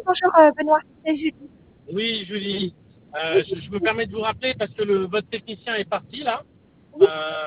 bonjour Benoît, c'est Julie. Oui, Julie. Oui, Je me permets de vous rappeler parce que votre technicien est parti là. oui.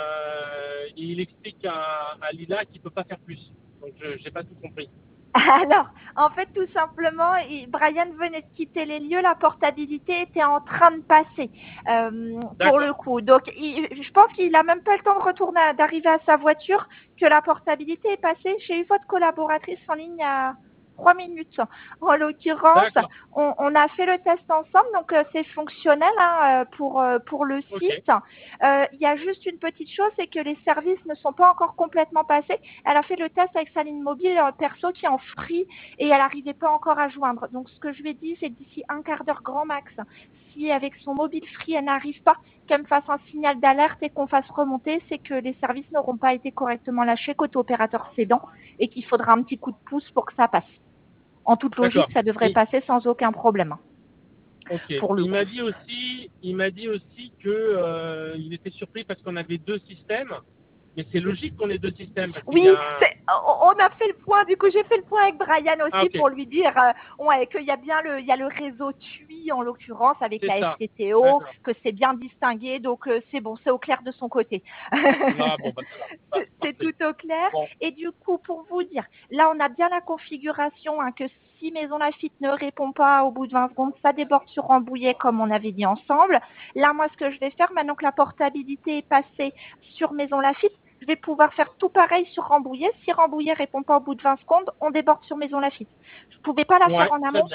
Il explique à Lila qu'il ne peut pas faire plus. Donc je n'ai pas tout compris. Alors, en fait, tout simplement, Brian venait de quitter les lieux, la portabilité était en train de passer, pour le D'accord. coup. Donc, je pense qu'il n'a même pas le temps de retourner, d'arriver à sa voiture, que la portabilité est passée. J'ai eu votre collaboratrice en ligne il y a 3 minutes. En l'occurrence, D'accord. on a fait le test ensemble, donc c'est fonctionnel hein, pour le Ok. site. Il y a juste une petite chose, c'est que les services ne sont pas encore complètement passés. Elle a fait le test avec sa ligne mobile perso qui est en free et elle n'arrivait pas encore à joindre. Donc ce que je lui ai dit, c'est d'ici un quart d'heure grand max, si avec son mobile free elle n'arrive pas, qu'elle me fasse un signal d'alerte et qu'on fasse remonter, c'est que les services n'auront pas été correctement lâchés côté opérateur cédant et qu'il faudra un petit coup de pouce pour que ça passe. En toute logique, D'accord. ça devrait Et, passer sans aucun problème, ok. pour le coup. Il m'a dit aussi que il était surpris parce qu'on avait deux systèmes. Mais c'est logique qu'on ait deux systèmes parce qu'il y Oui, a. on a fait le point. Du coup, j'ai fait le point avec Brian Ah aussi ok. pour lui dire ouais, qu'il y a bien il y a le réseau TUI en l'occurrence avec C'est la ça. FTTO, D'accord. que c'est bien distingué. Donc, c'est bon, c'est au clair de son côté. Ah bon bah ça va. Bah, C'est parfait. tout au clair. Bon. Et du coup, pour vous dire, là, on a bien la configuration hein, que si Maison Lafitte ne répond pas au bout de 20 secondes, ça déborde sur Rambouillet comme on avait dit ensemble. Là, moi, ce que je vais faire, maintenant que la portabilité est passée sur Maison Lafitte, je vais pouvoir faire tout pareil sur Rambouillet. Si Rambouillet répond pas au bout de 20 secondes, on déborde sur Maison Lafitte. Je ne pouvais pas la faire Ouais, en très amont. bien.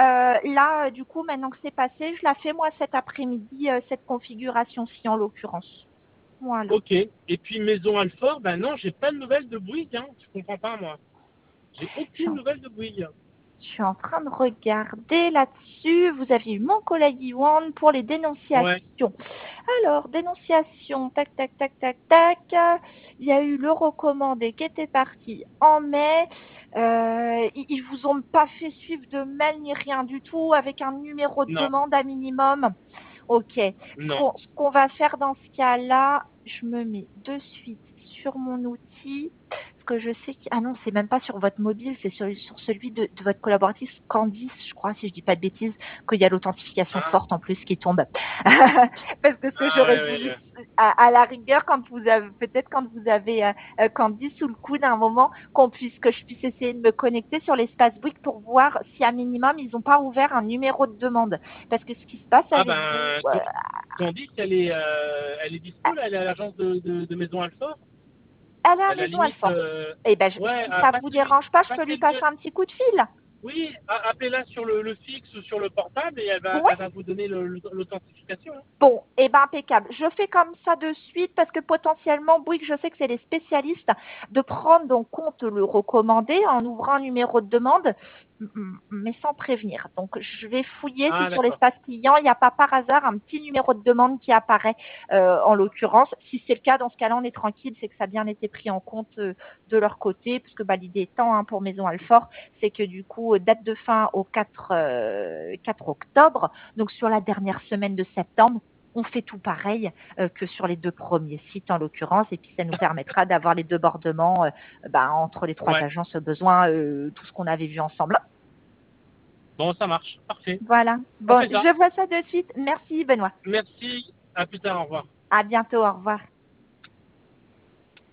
Là, du coup, maintenant que c'est passé, je la fais moi cet après-midi, cette configuration-ci en l'occurrence. Voilà. Ok. Et puis Maison Alfort, ben non, j'ai pas de nouvelles de Bouygues, hein. Je comprends pas moi. J'ai aucune nouvelle de Bouygues. Je suis en train de regarder là-dessus. Vous aviez eu mon collègue Iwan pour les Ouais. dénonciations. Alors, dénonciation, tac, tac, tac, tac, tac. Il y a eu le recommandé qui était parti en mai. Ils vous ont pas fait suivre de mail ni rien du tout avec un numéro de Non. demande à minimum. Ok. Non. Ce qu'on va faire dans ce cas-là, je me mets de suite sur mon outil. Parce que je sais que... Ah non, c'est même pas sur votre mobile, c'est sur celui de votre collaboratrice Candice, je crois, si je dis pas de bêtises, qu'il y a l'authentification Ah, forte en plus qui tombe. Parce que ce que ah j'aurais ouais, ouais, voulu, ouais. à la rigueur, quand vous avez, peut-être quand vous avez Candice sous le coude à un moment, que je puisse essayer de me connecter sur l'espace Bouygues pour voir si à minimum ils n'ont pas ouvert un numéro de demande. Parce que ce qui se passe Ah avec vous, ben, Candice, elle est dispo là, elle est à l'agence de Maison Alfort. à la À la maison limite, Alfort. Eh ben, ouais, si ça vous dérange pas, je peux lui passez-lui. passer un petit coup de fil. Oui, appelez-la sur le fixe ou sur le portable et Oui. elle va vous donner l'authentification, hein. Bon, eh ben impeccable. Je fais comme ça de suite parce que potentiellement, Bouygues, je sais que c'est les spécialistes de prendre en compte le recommandé en ouvrant un numéro de demande, mais sans prévenir. Donc, je vais fouiller si Ah sur d'accord. l'espace client, il n'y a pas par hasard un petit numéro de demande qui apparaît en l'occurrence. Si c'est le cas, dans ce cas-là, on est tranquille, c'est que ça a bien été pris en compte de leur côté, puisque bah, l'idée étant hein, pour Maison Alfort, c'est que du coup, date de fin au 4 octobre, donc sur la dernière semaine de septembre, on fait tout pareil que sur les deux premiers sites en l'occurrence, et puis ça nous permettra d'avoir les débordements entre les trois Ouais. agences au besoin, tout ce qu'on avait vu ensemble. Bon, ça marche. Parfait. Voilà. On Bon, fait ça. je vois ça de suite. Merci Benoît. Merci. À plus tard. Au revoir. À bientôt. Au revoir.